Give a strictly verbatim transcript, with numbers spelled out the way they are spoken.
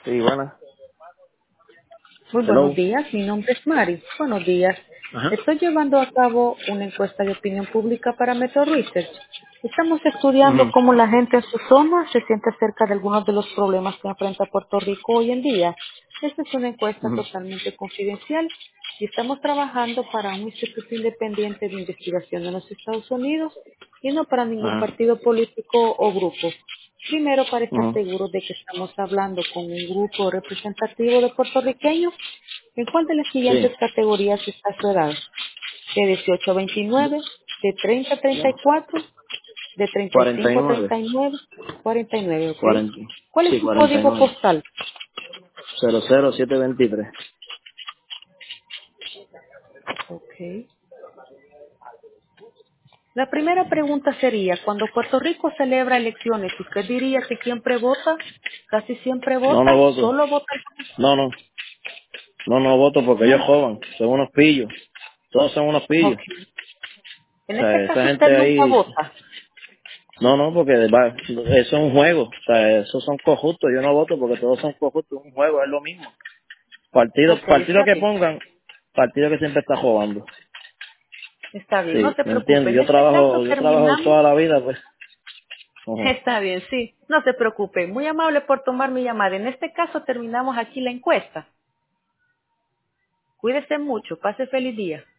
Sí, buena. Muy buenos Hello. días, mi nombre es Mari. Buenos días. Ajá. Estoy llevando a cabo una encuesta de opinión pública para Metro Research. Estamos estudiando Ujú, cómo la gente en su zona se siente acerca de algunos de los problemas que enfrenta Puerto Rico hoy en día. Esta es una encuesta ujú, totalmente confidencial y estamos trabajando para un instituto independiente de investigación en los Estados Unidos y no para ningún ajá, partido político o grupo. Primero, para estar ujú. seguros de que estamos hablando con un grupo representativo de puertorriqueños, ¿en cuál de las Sí. siguientes categorías está su edad? De dieciocho a veintinueve, de treinta a treinta y cuatro, de treinta y cuarenta y cinco a nueve. treinta y nueve, cuarenta y nueve, ¿ok? cuarenta. ¿Cuál es Sí, su cuarenta y código nueve. postal? Cero cero siete veintitrés. Ok. La primera pregunta sería, cuando Puerto Rico celebra elecciones, ¿usted diría que siempre vota? ¿Casi siempre No, no vota? voto. ¿Solo vota? No, no. No, no voto porque ellos No. jodan. Son unos pillos. Todos son unos pillos. Ok. O En este sea, esa caso usted gente nunca ahí... vota. No, no, porque va, eso es un juego. O sea, esos son cojustos. Yo no voto porque todos son cojustos. Es un juego, es lo mismo. Partido, Ok, partido está que bien. pongan, partido que siempre está jugando. Está bien, no Sí, se ¿me preocupe. entiendes? En Yo este caso trabajo, yo trabajo terminamos. toda la vida, pues. Ujú. Está bien, sí. No se preocupe. Muy amable por tomar mi llamada. En este caso terminamos aquí la encuesta. Cuídese mucho. Pase feliz día.